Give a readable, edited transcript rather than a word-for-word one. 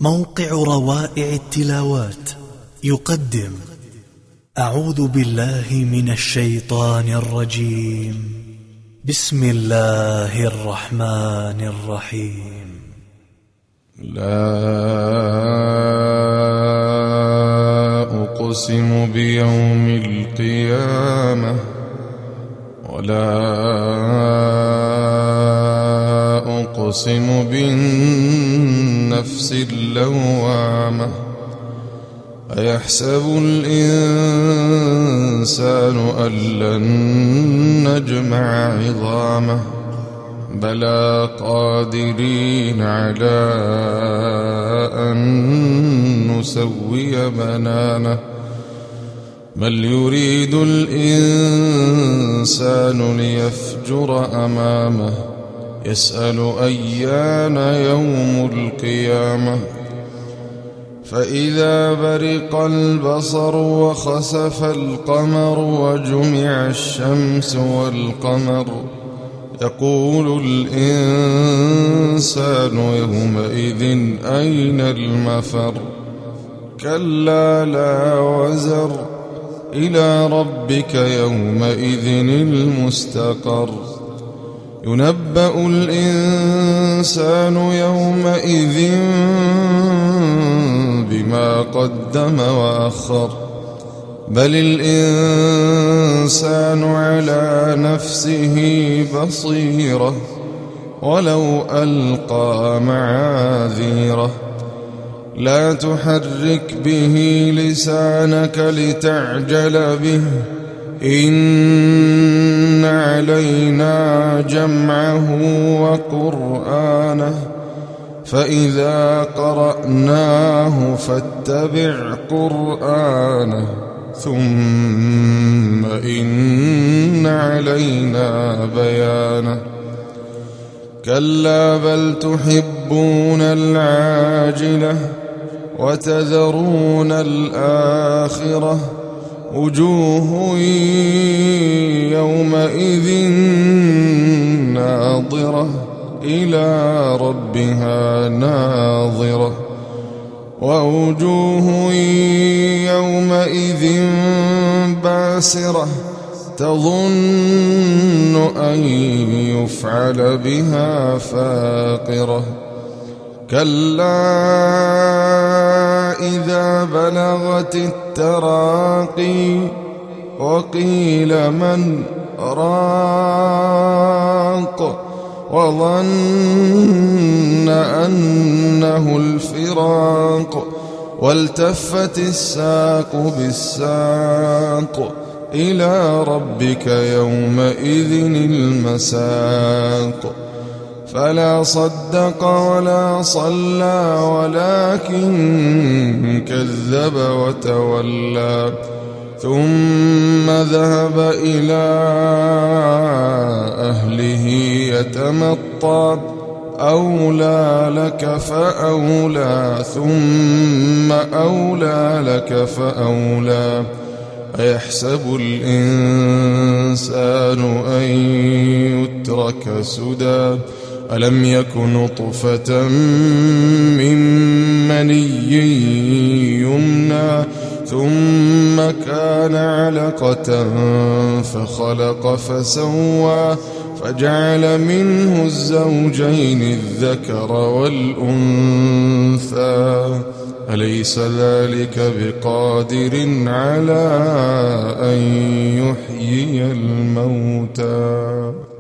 موقع روائع التلاوات يقدم أعوذ بالله من الشيطان الرجيم. بسم الله الرحمن الرحيم. لا أقسم بيوم القيامة ولا أقسم بالنفس اللوامة. أيحسب الإنسان أن لن نجمع عظامه بلى قادرين على أن نسوي بنانه. بل يريد الإنسان ليفجر أمامه يسأل أيان يوم القيامة. فإذا برق البصر وخسف القمر وجمع الشمس والقمر يقول الإنسان يومئذ أين المفر. كلا لا وزر إلى ربك يومئذ المستقر. ينبأ الإنسان يومئذ بما قدم وأخر. بل الإنسان على نفسه بصيرة ولو ألقى معاذيره. لا تحرك به لسانك لتعجل به إن علينا جمعه وقرآنه فإذا قرأناه فاتبع قرآنه ثم إن علينا بيانه. كلا بل تحبون العاجلة وتذرون الآخرة. وجوه يومئذ ناظرة إلى ربها ناظرة. ووجوه يومئذ باسرة تظن أن يفعل بها فاقرة. كلا إذا بلغت التراقي وقيل من راق وظن أنه الفراق. والتفت الساق بالساق إلى ربك يومئذ المساق. فلا صدق ولا صلى ولكن كذب وتولى ثم ذهب إلى أهله يتمطى. أولى لك فأولى ثم أولى لك فأولى. أيحسب الإنسان أن يترك سدى. ألم يك نطفة من مني يمنى ثم كان علقة فخلق فسوى فجعل منه الزوجين الذكر والأنثى. أليس ذلك بقادر على أن يحيي الموتى.